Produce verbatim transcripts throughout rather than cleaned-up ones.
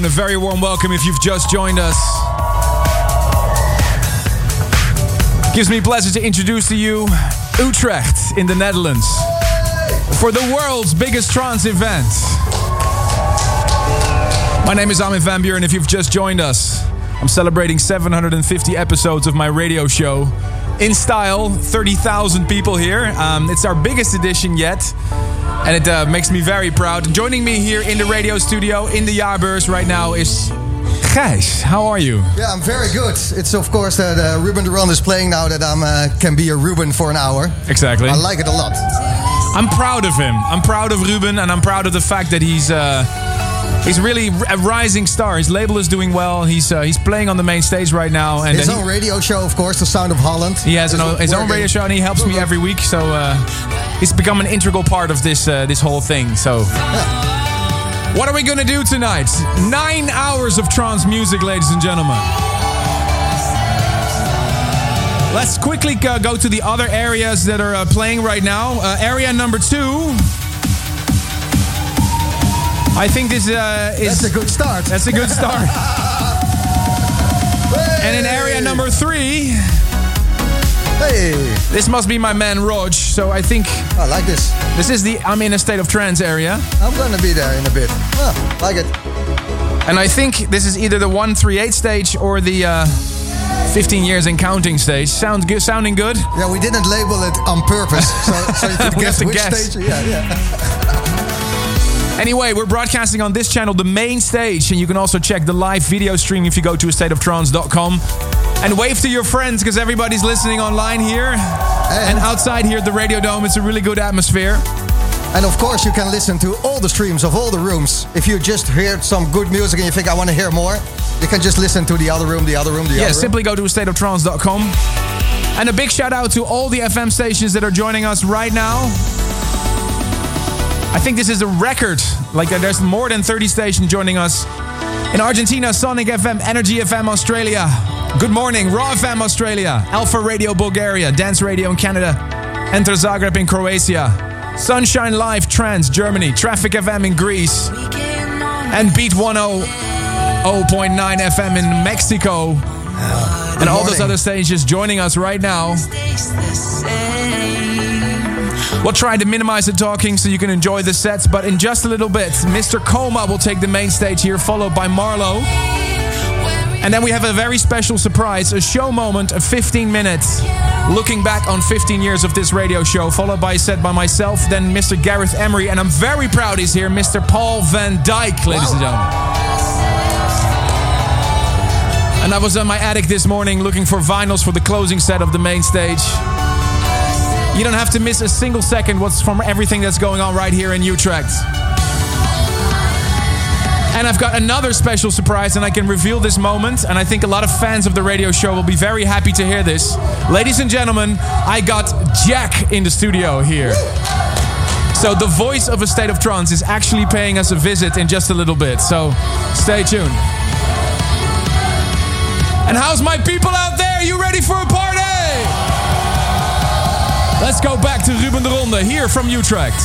and a very warm welcome if you've just joined us. Gives me pleasure to introduce to you Utrecht in the Netherlands for the world's biggest trance event. My name is Armin van Buuren, and if you've just joined us, I'm celebrating seven hundred fifty episodes of my radio show. In style, thirty thousand people here. Um, it's our biggest edition yet. And it uh, makes me very proud. Joining me here in the radio studio, in the Jaarbeurs right now is Gijs. How are you? Yeah, I'm very good. It's of course that uh, Ruben de Ronde is playing now that I uh, can be a Ruben for an hour. Exactly. I like it a lot. I'm proud of him. I'm proud of Ruben, and I'm proud of the fact that he's... Uh, He's really a rising star. His label is doing well. He's uh, he's playing on the main stage right now. And his uh, he, own radio show, of course, The Sound of Holland. He has an, his own radio show, and he helps me every week. So uh, he's become an integral part of this uh, this whole thing. So, yeah. What are we gonna do tonight? Nine hours of trance music, ladies and gentlemen. Let's quickly uh, go to the other areas that are uh, playing right now. Uh, area number two. I think this uh, is... That's a good start. That's a good start. And in area number three... Hey! This must be my man Rog, so I think... I like this. This is the I'm in a state of trance area. I'm gonna be there in a bit. Oh, like it. And I think this is either the one thirty-eight stage or the uh, fifteen years and counting stage. Sounds good, sounding good? Yeah, we didn't label it on purpose, so, so you could guess which guess. stage. Yeah, yeah. Anyway, we're broadcasting on this channel, the main stage, and you can also check the live video stream if you go to a state of trance dot com. And wave to your friends, because everybody's listening online here. And, and outside here at the Radio Dome, it's a really good atmosphere. And of course, you can listen to all the streams of all the rooms. If you just heard some good music and you think, I want to hear more, you can just listen to the other room, the other room, the yeah, other room. Yeah, simply go to a state of trance dot com. And a big shout out to all the F M stations that are joining us right now. I think this is a record. Like, there's more than thirty stations joining us. In Argentina, Sonic F M, Energy F M Australia. Good morning, Raw F M Australia. Alpha Radio Bulgaria, Dance Radio in Canada. Enter Zagreb in Croatia. Sunshine Live Trance Germany. Traffic F M in Greece. And Beat one hundred point nine F M in Mexico. Oh, and all morning. those other stations joining us right now. We'll try to minimize the talking so you can enjoy the sets, but in just a little bit, Mister Coma will take the main stage here, followed by Marlo. And then we have a very special surprise, a show moment of fifteen minutes, looking back on fifteen years of this radio show, followed by a set by myself, then Mister Gareth Emery, and I'm very proud he's here, Mister Paul van Dyk, ladies wow. and gentlemen. And I was on my attic this morning looking for vinyls for the closing set of the main stage. You don't have to miss a single second what's from everything that's going on right here in Utrecht. And I've got another special surprise, and I can reveal this moment, and I think a lot of fans of the radio show will be very happy to hear this. Ladies and gentlemen, I got Jack in the studio here. So the voice of A State of Trance is actually paying us a visit in just a little bit, so stay tuned. And how's my people out there? You ready for a party? Let's go back to Ruben de Ronde here from Utrecht.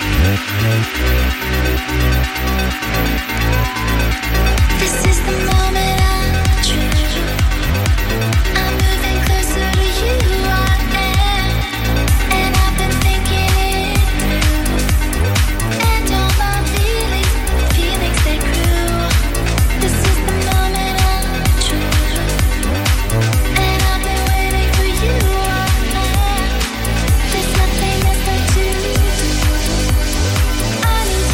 I need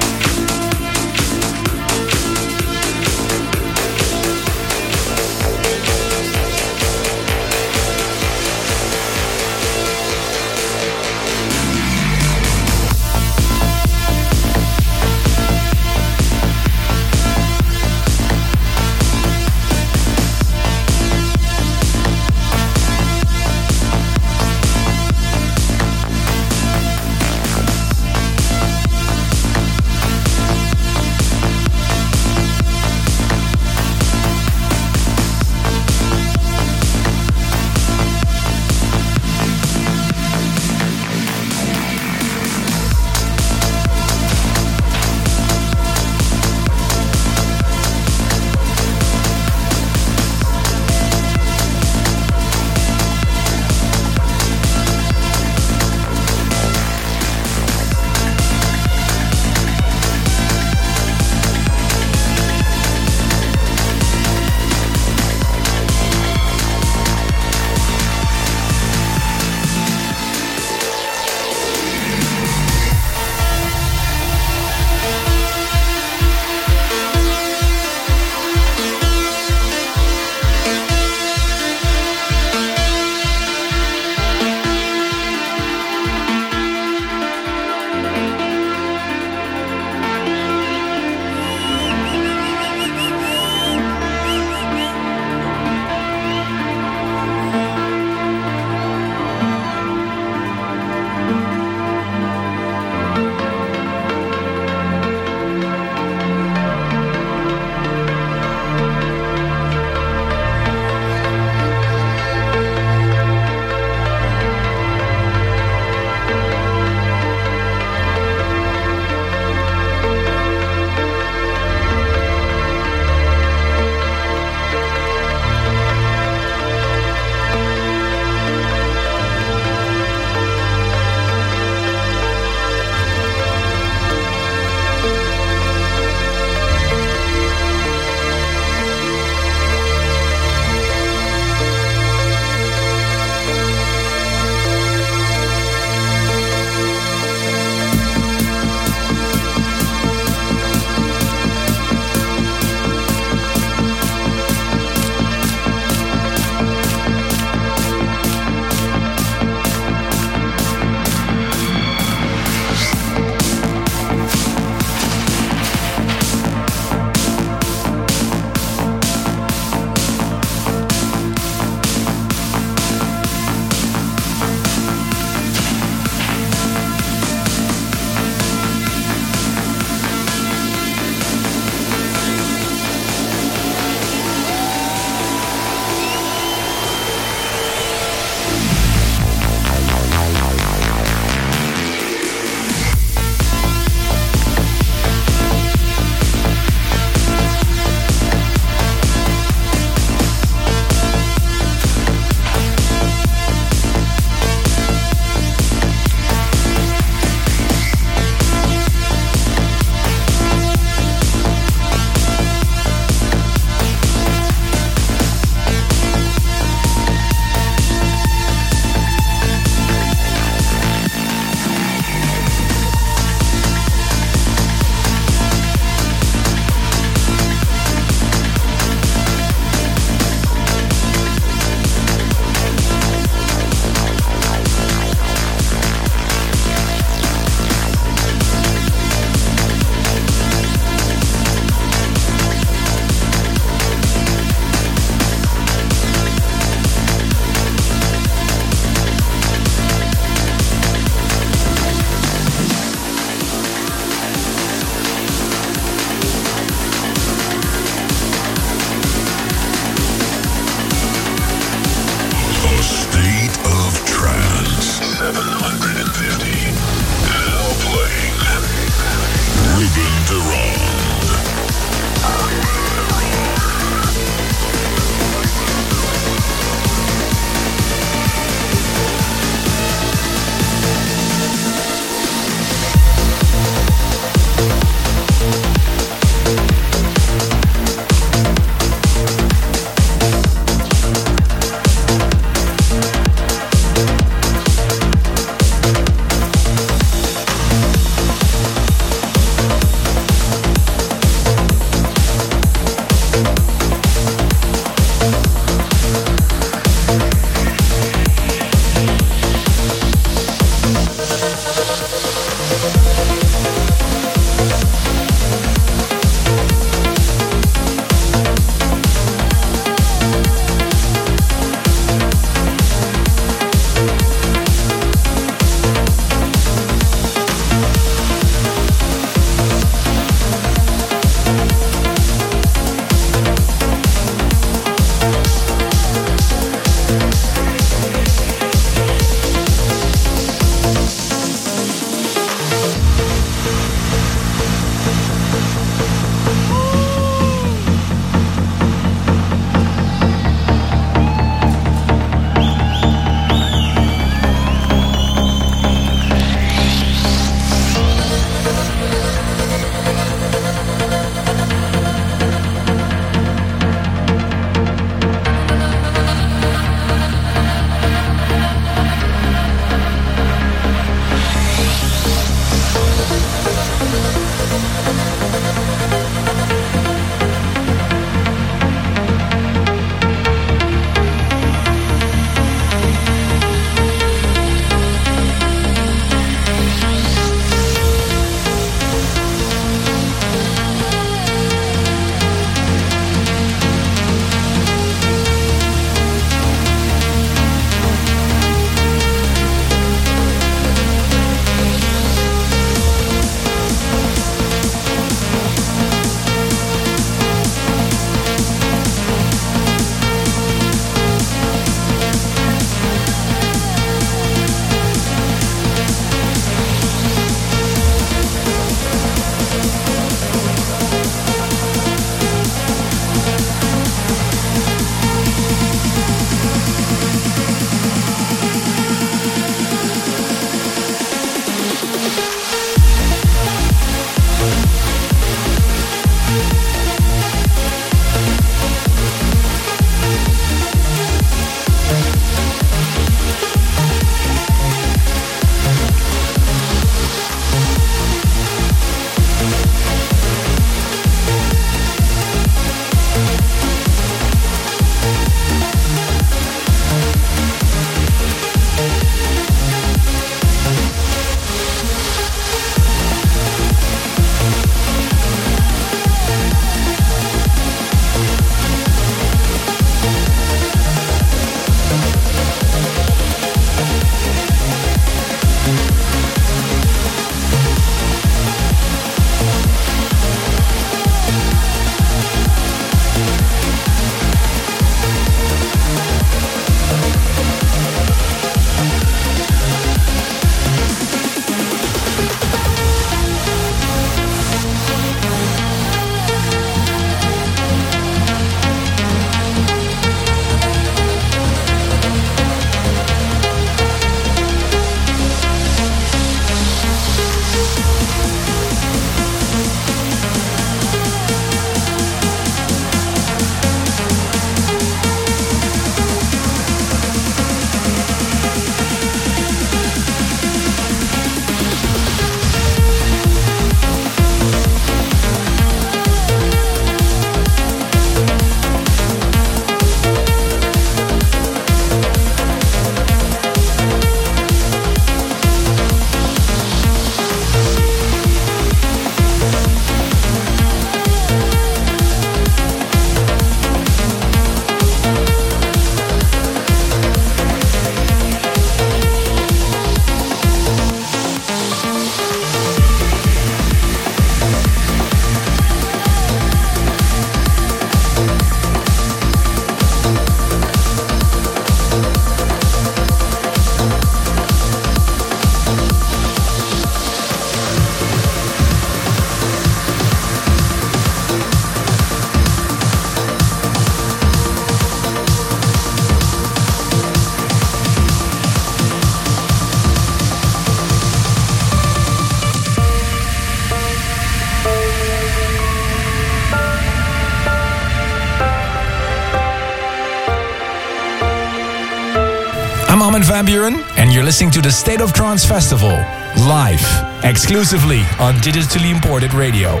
Armin van Buuren, and you're listening to the State of Trance Festival, live, exclusively on digitally imported radio.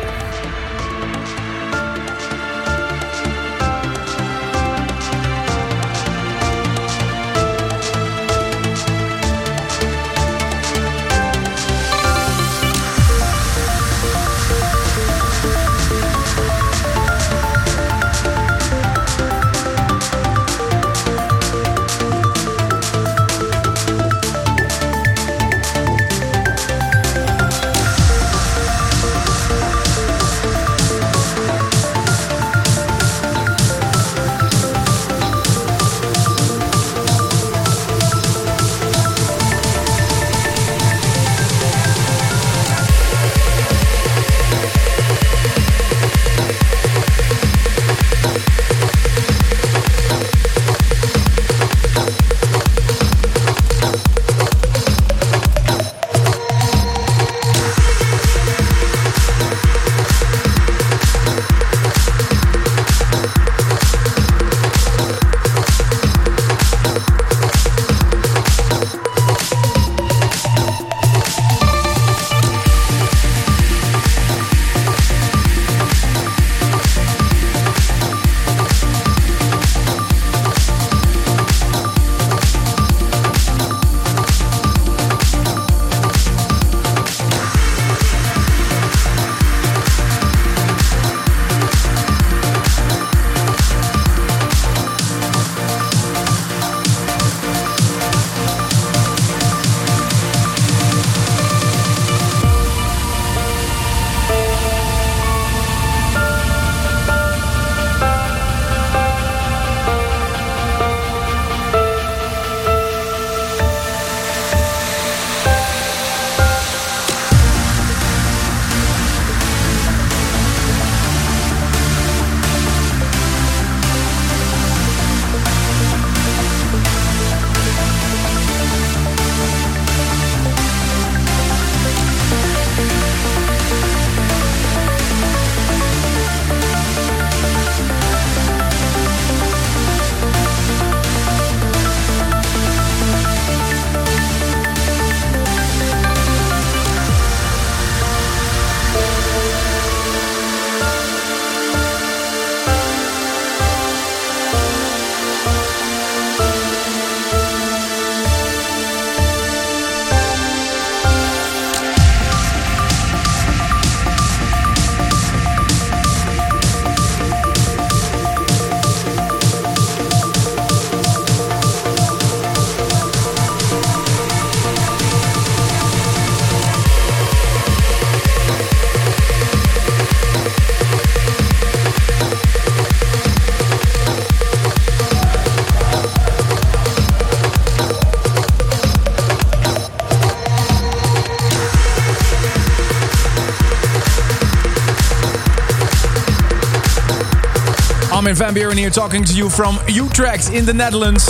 Armin van Buuren here talking to you from Utrecht in the Netherlands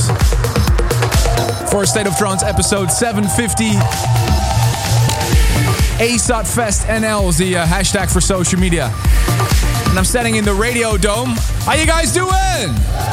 for State of Trance episode seven fifty. A S O T Fest N L is the uh, hashtag for social media. And I'm standing in the Radio Dome. How you guys doing?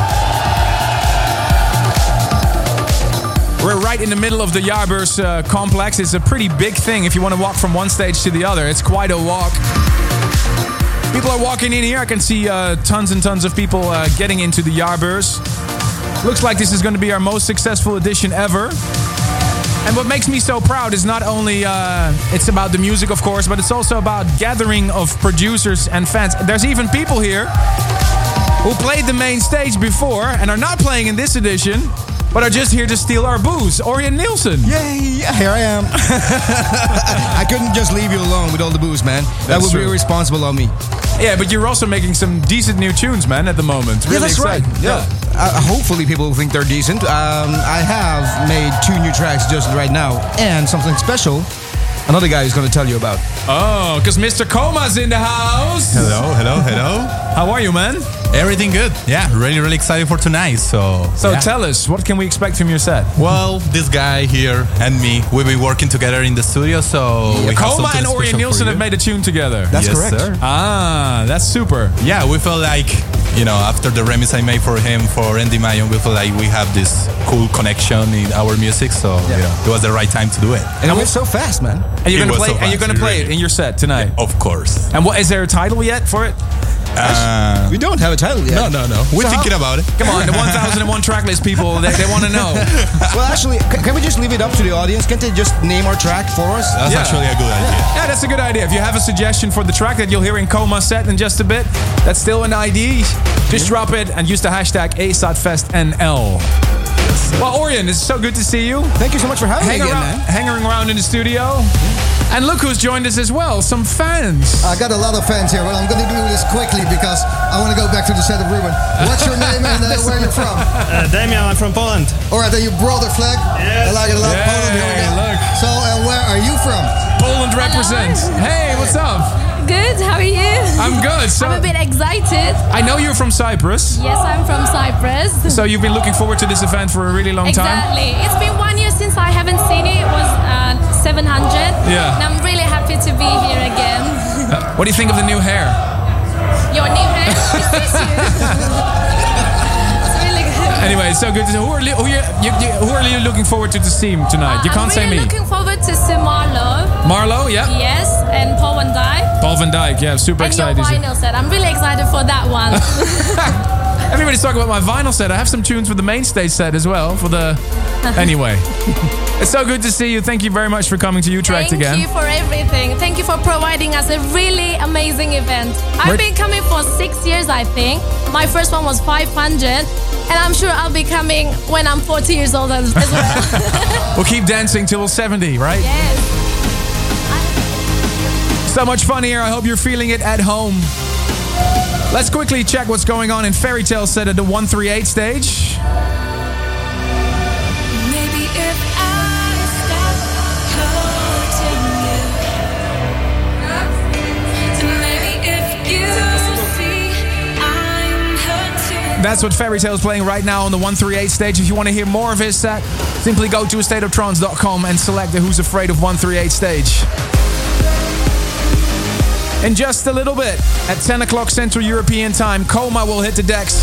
We're right in the middle of the Jaarbeurs uh, complex. It's a pretty big thing if you want to walk from one stage to the other. It's quite a walk. People are walking in here. I can see uh, tons and tons of people uh, getting into the Jaarbeurs. Looks like this is going to be our most successful edition ever. And what makes me so proud is not only uh, it's about the music, of course, but it's also about gathering of producers and fans. There's even people here who played the main stage before and are not playing in this edition, but are just here to steal our booze. Orion Nielsen. Yay, here I am. I couldn't just leave you alone with all the booze, man. That That's would true. be irresponsible of me. Yeah, but you're also making some decent new tunes, man, at the moment. Really yeah, that's excited. right. Yeah. Uh, hopefully people think they're decent. Um, I have made two new tracks just right now, and something special another guy is going to tell you about. Oh, because Mister Coma's in the house. Hello, hello, hello. How are you, man? Everything good. Yeah, really, really excited for tonight. So, So yeah. tell us, what can we expect from your set? Well, this guy here and me, we'll be working together in the studio. So, we have Coma something and Orion special Nielsen for have you. made a tune together. That's Yes, correct. sir. Ah, that's super. Yeah, we felt like you know, after the remix I made for him for Andy Mayon, we feel like we have this cool connection in our music. So Yeah. you know, it was the right time to do it. And it went so fast, man. And you're It gonna was play. so and you're fast, gonna play really. it in your set tonight. Of course. And what is there a title yet for it? Uh, We don't have a title yet. no, no, no. We're So thinking how- about it. Come on, the one thousand one track list people, they, they want to know. Well, actually, c- can we just leave it up to the audience? Can't they just name our track for us? That's Yeah. actually a good idea. Yeah, that's a good idea. If you have a suggestion for the track that you'll hear in Coma set in just a bit, that's still an I D. Just drop it and use the hashtag A S A T Fest N L. Well, Orion, it's so good to see you. Thank you so much for having Hang me again, around, man. hanging around in the studio. And look who's joined us as well, some fans. I got a lot of fans here, but I'm going to do this quickly because I want to go back to the set of Ruben. What's your name and uh, where are you from? Uh, Damian, I'm from Poland. All right, then you brought the flag. I like it a lot. Yay, Poland, here we go. look. So, and where are you from? Poland represents. Hey, what's up? Good, how are you? I'm good. So I'm a bit excited. I know you're from Cyprus. Yes, I'm from Cyprus. So you've been looking forward to this event for a really long time. Exactly. It's been one year since I haven't seen it. It was uh, seven hundred. Yeah. And I'm really happy to be here again. What do you think of the new hair? Your new hair is this you? It's really good. Anyway, it's so good to see. Who are, li- who, you, you, you, who are you looking forward to to see tonight? You can't I'm say really me. looking forward to see Marlo. Marlo, yeah. Yes, and Paul Van Dyke. Paul Van Dyke, yeah, super And your excited. vinyl set. I'm really excited for that one. Everybody's talking about my vinyl set. I have some tunes for the main stage set as well. For the anyway, it's so good to see you. Thank you very much for coming to Utrecht Thank again. you for everything. Thank you for providing us a really amazing event. I've Where- been coming for six years, I think. My first one was five hundred. And I'm sure I'll be coming when I'm forty years old as, as well. We'll keep dancing till seventy, right? Yes. So much fun here. I hope you're feeling it at home. Let's quickly check what's going on in Fairy Tale set at the one three eight stage. Maybe if I stop hurting you, and maybe if you see I'm hurting. That's what Fairy Tale is playing right now on the one three eight stage. If you want to hear more of his set, simply go to a state of trance dot com and select the Who's Afraid of one three eight stage. In just a little bit, at ten o'clock Central European Time, Coma will hit the decks.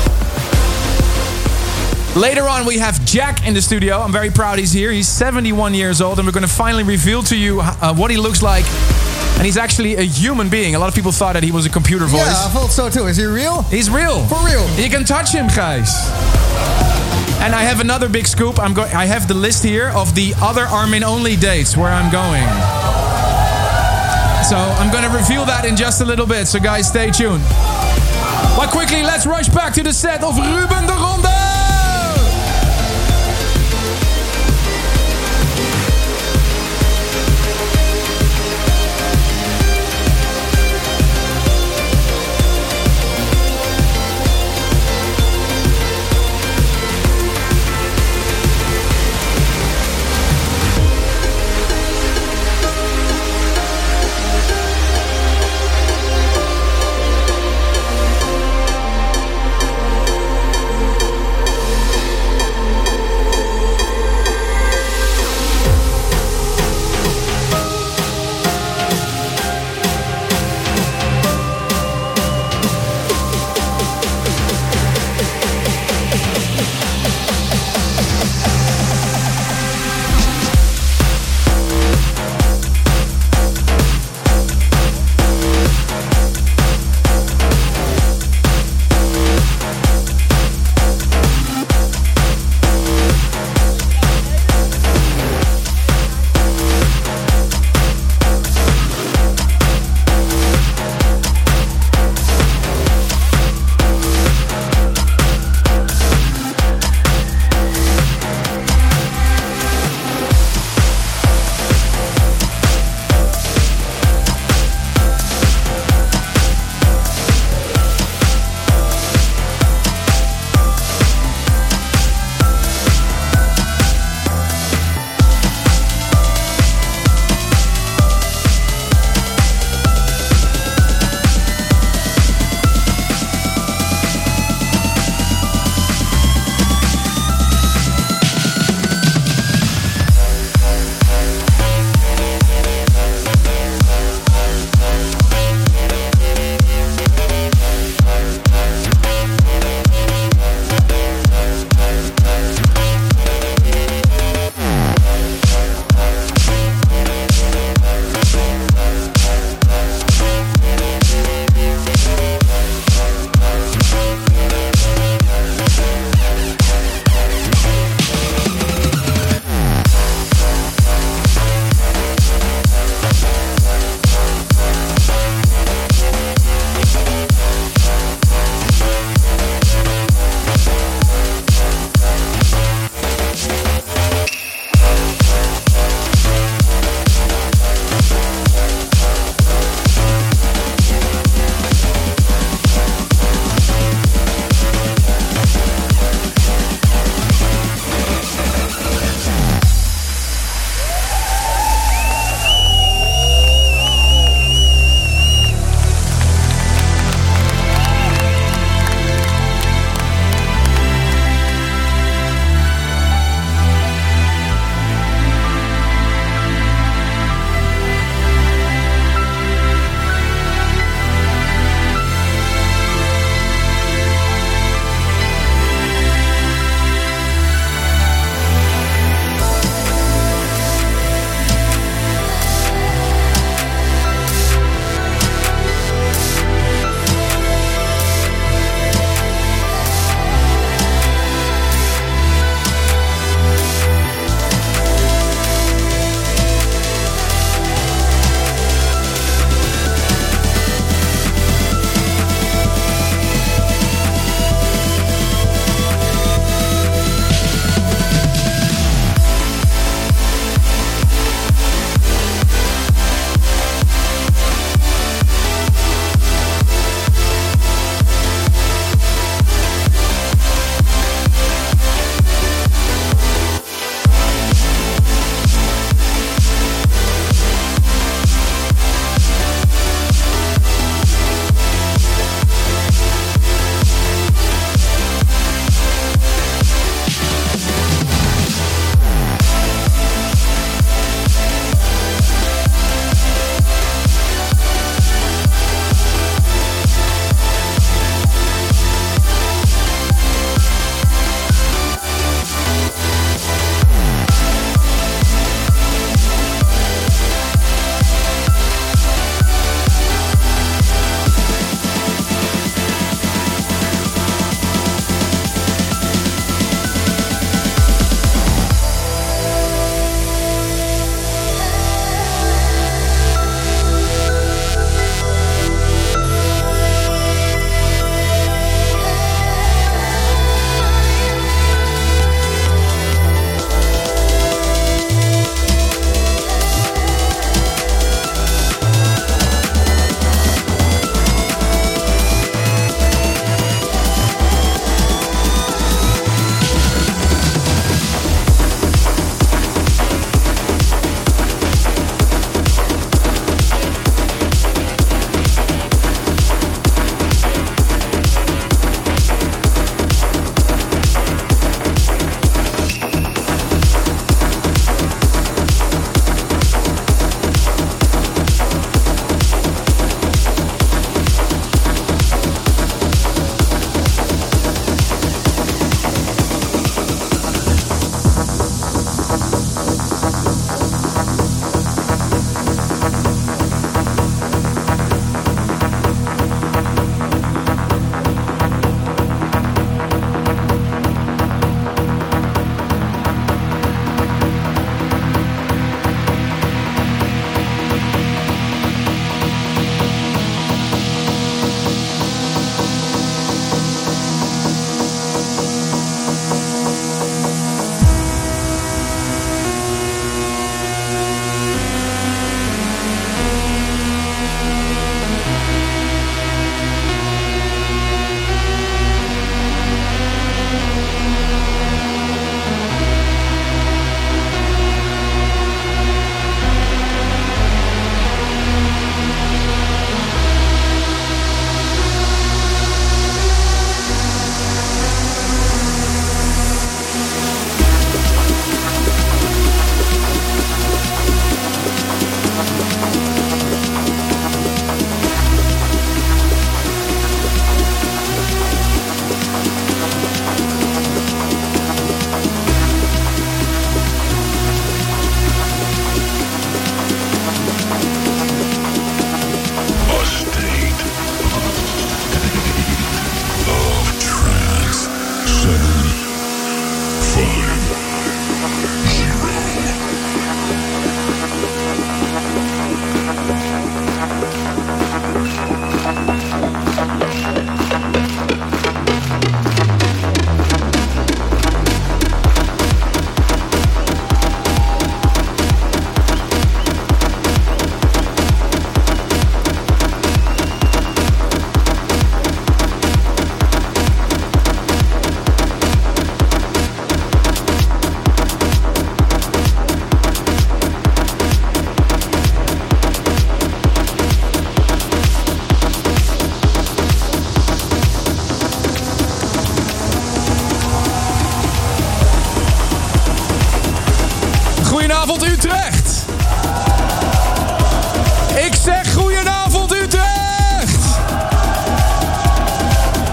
Later on, we have Jack in the studio. I'm very proud he's here. He's seventy-one years old, and we're going to finally reveal to you uh, what he looks like. And he's actually a human being. A lot of people thought that he was a computer voice. Yeah, I thought so too. Is he real? He's real. For real? You can touch him, guys. And I have another big scoop. I'm going. I have the list here of the other Armin only dates where I'm going. So I'm going to reveal that in just a little bit. So guys, stay tuned. But quickly, let's rush back to the set of Ruben de Ronde.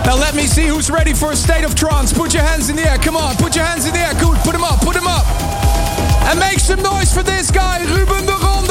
Now let me see who's ready for a state of trance. Put your hands in the air. Come on, put your hands in the air. Good, put them up, put them up. And make some noise for this guy, Ruben de Ronde.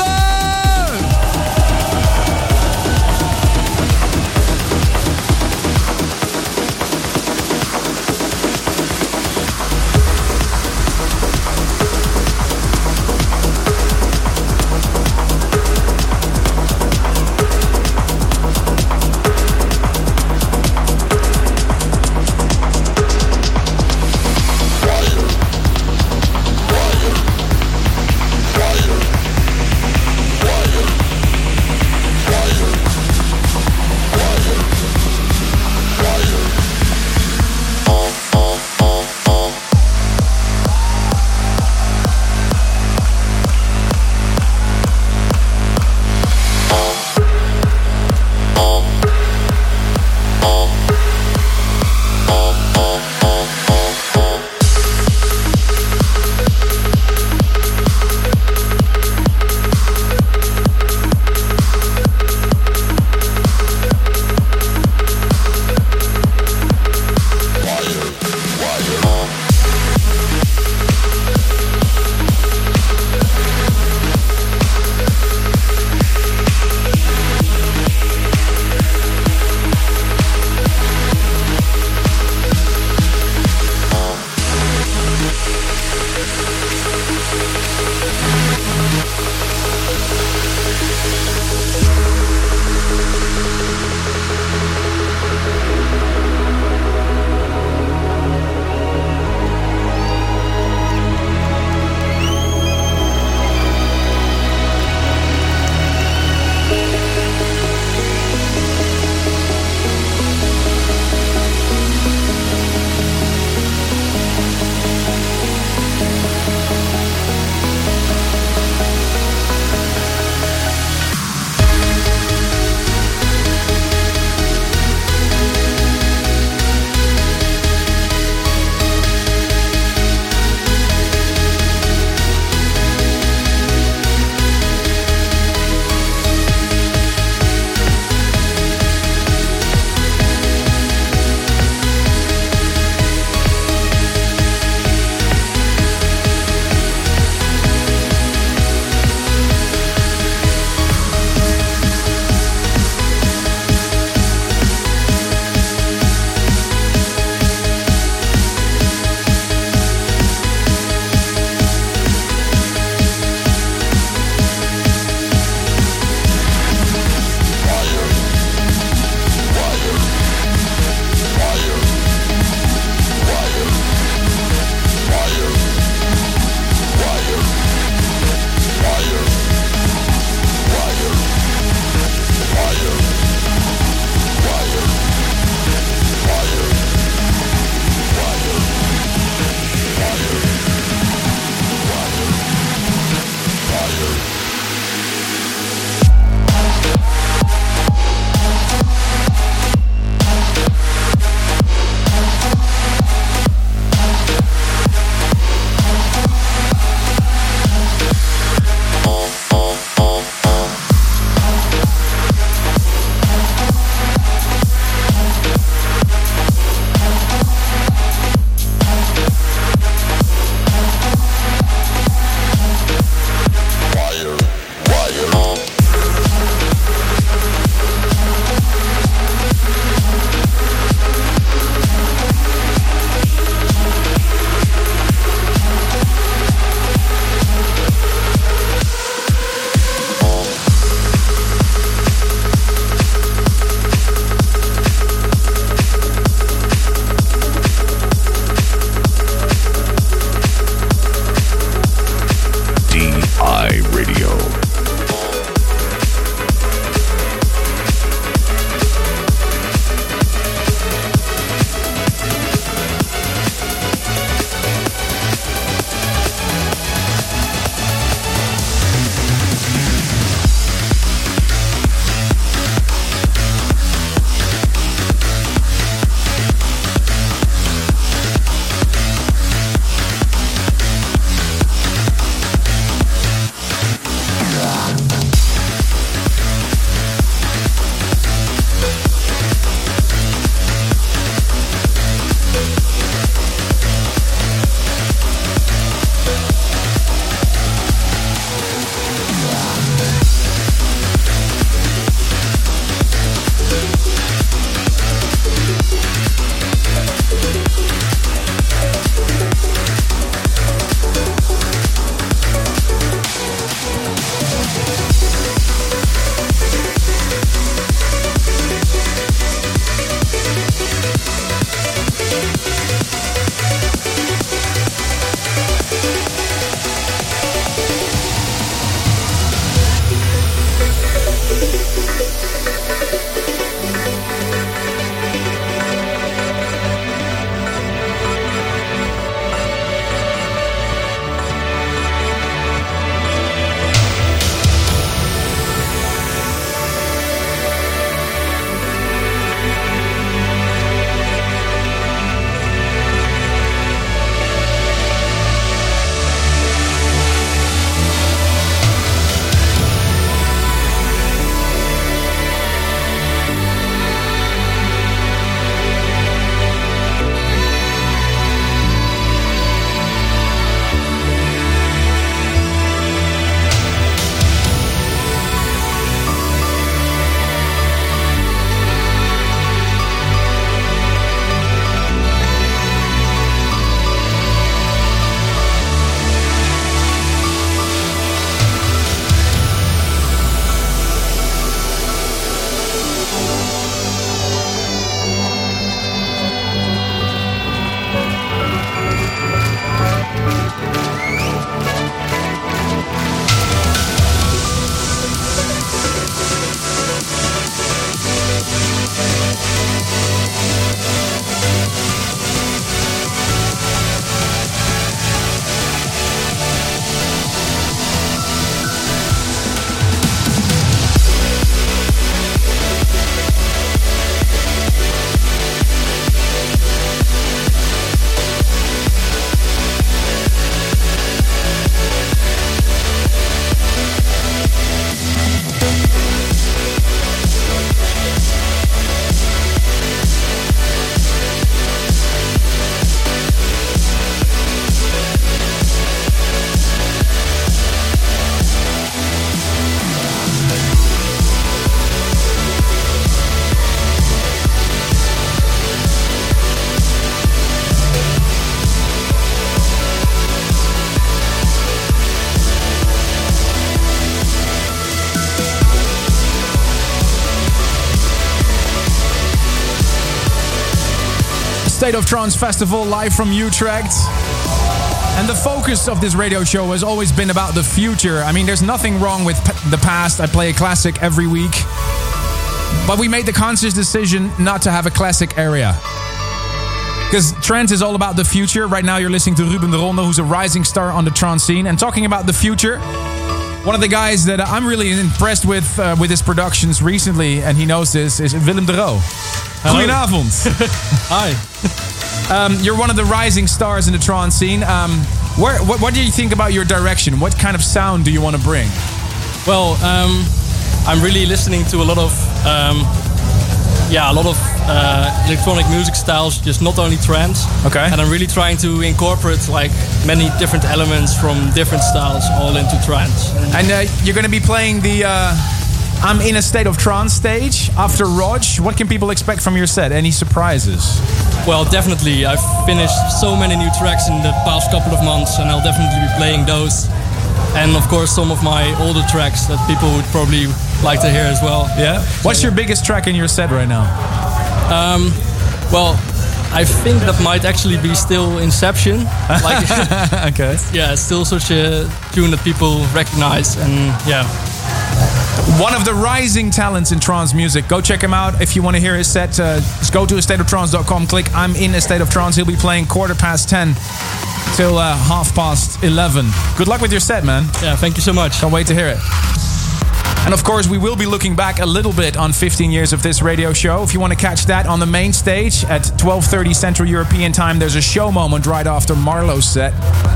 State of Trance Festival live from Utrecht. And the focus of this radio show has always been about the future. I mean, there's nothing wrong with p- the past. I play a classic every week. But we made the conscious decision not to have a classic area. Because trance is all about the future. Right now you're listening to Ruben de Ronde, who's a rising star on the trance scene. And talking about the future, one of the guys that I'm really impressed with uh, with his productions recently, and he knows this, is Willem de Roo. Goedenavond. Hi. Um, you're one of the rising stars in the trance scene. Um, where, what, what do you think about your direction? What kind of sound do you want to bring? Well, um, I'm really listening to a lot of, um, yeah, a lot of uh, electronic music styles, just not only trance. Okay. And I'm really trying to incorporate like many different elements from different styles all into trance. And uh, you're going to be playing the uh, I'm in a State of Trance stage after Rog. What can people expect from your set? Any surprises? Well, definitely. I've finished so many new tracks in the past couple of months, and I'll definitely be playing those. And of course, some of my older tracks that people would probably like to hear as well. Yeah. What's your biggest track in your set right now? Um, well, I think that might actually be still Inception. Like, okay. Yeah, it's still such a tune that people recognize, and yeah. One of the rising talents in trance music. Go check him out if you want to hear his set. Uh, just go to a state of trance dot com. Click I'm in a State of Trance. He'll be playing quarter past ten till uh, half past eleven. Good luck with your set, man. Yeah, thank you so much. Can't wait to hear it. And of course, we will be looking back a little bit on fifteen years of this radio show. If you want to catch that on the main stage at twelve thirty Central European Time, there's a show moment right after Marlo's set.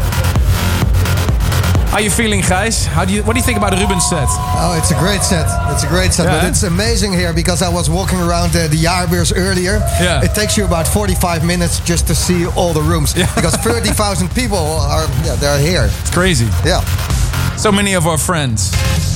How you feeling, guys? How do you? What do you think about Ruben's set? Oh, it's a great set. It's a great set. Yeah. But it's amazing here because I was walking around uh, the Jaarbeurs earlier. Yeah. It takes you about forty-five minutes just to see all the rooms. Yeah. Because thirty thousand people are yeah, they're here. It's crazy. Yeah. So many of our friends.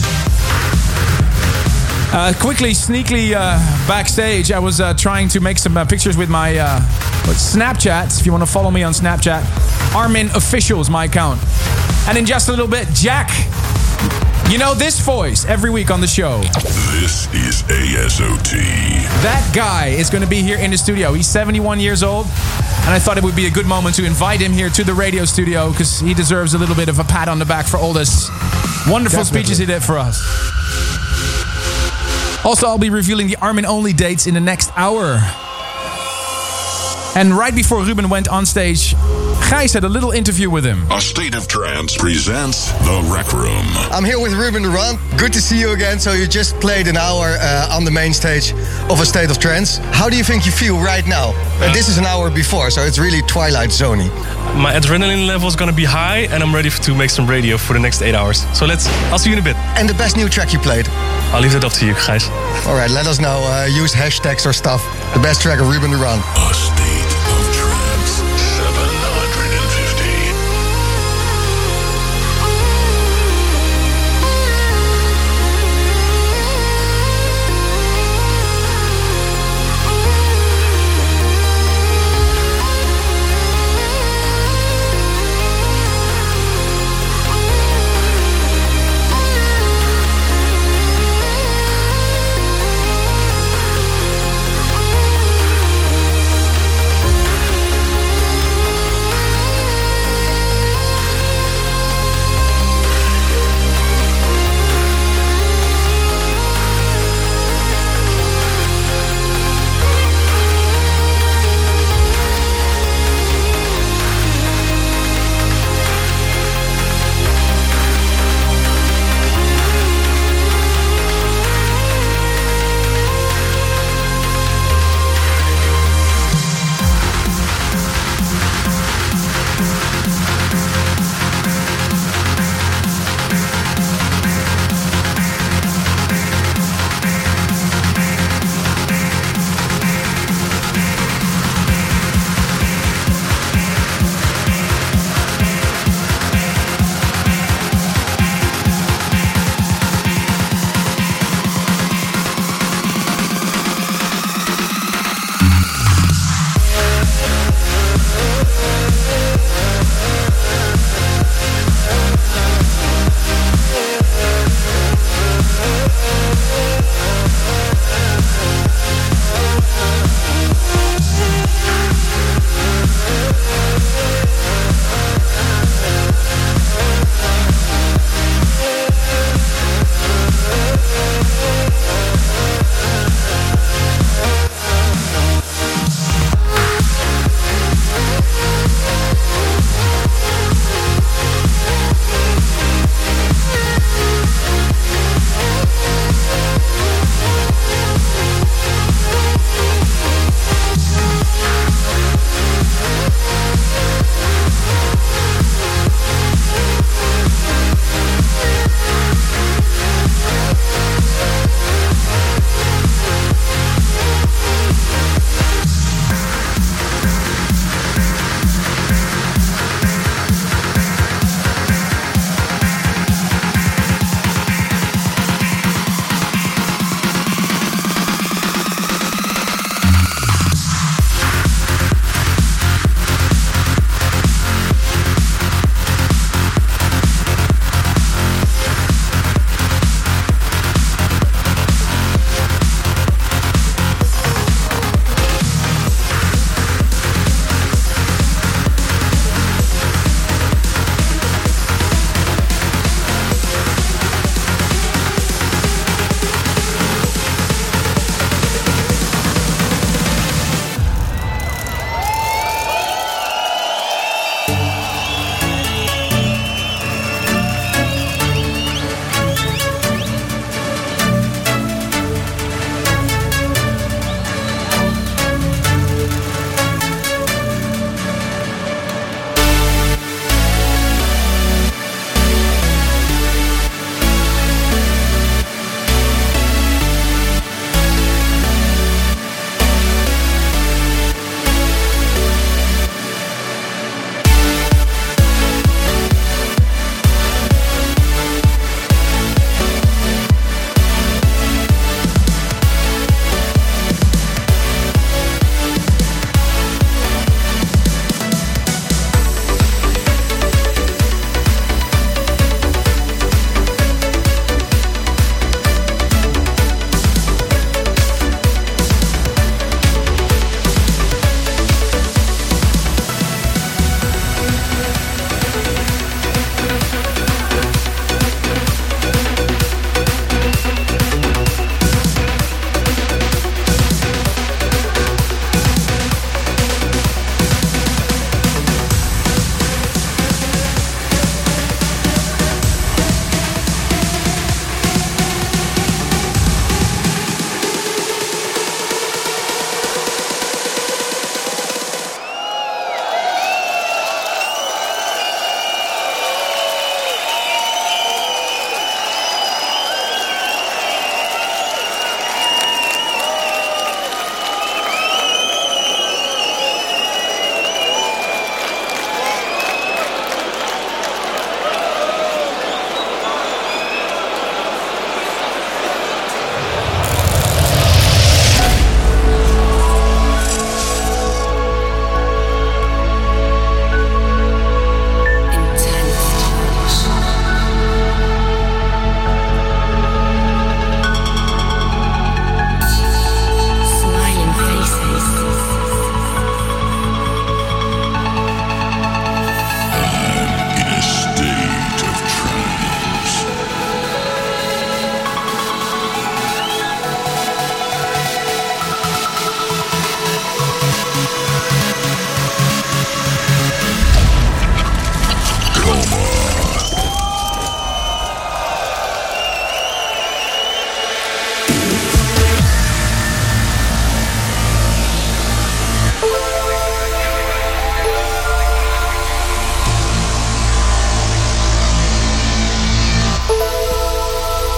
Uh, quickly, sneakily uh, backstage, I was uh, trying to make some uh, pictures with my uh, Snapchat. If you want to follow me on Snapchat, Armin Official is my account. And in just a little bit, Jack. You know this voice every week on the show. This is A S O T. That guy is going to be here in the studio. He's seventy-one years old. And I thought it would be a good moment to invite him here to the radio studio because he deserves a little bit of a pat on the back for all this wonderful Definitely. speeches he did for us. Also, I'll be revealing the Armin-only dates in the next hour. And right before Ruben went on stage, Gijs had a little interview with him. A State of Trance presents The Rec Room. I'm here with Ruben de Ronde. Good to see you again. So you just played an hour uh, on the main stage of A State of Trance. How do you think you feel right now? Uh, this is an hour before, so it's really Twilight Zone-y. My adrenaline level is gonna be high, and I'm ready to make some radio for the next eight hours. So let's, I'll see you in a bit. And the best new track you played? I'll leave that up to you, guys. All right, let us know. Uh, use hashtags or stuff. The best track of Ruben de Ronde. A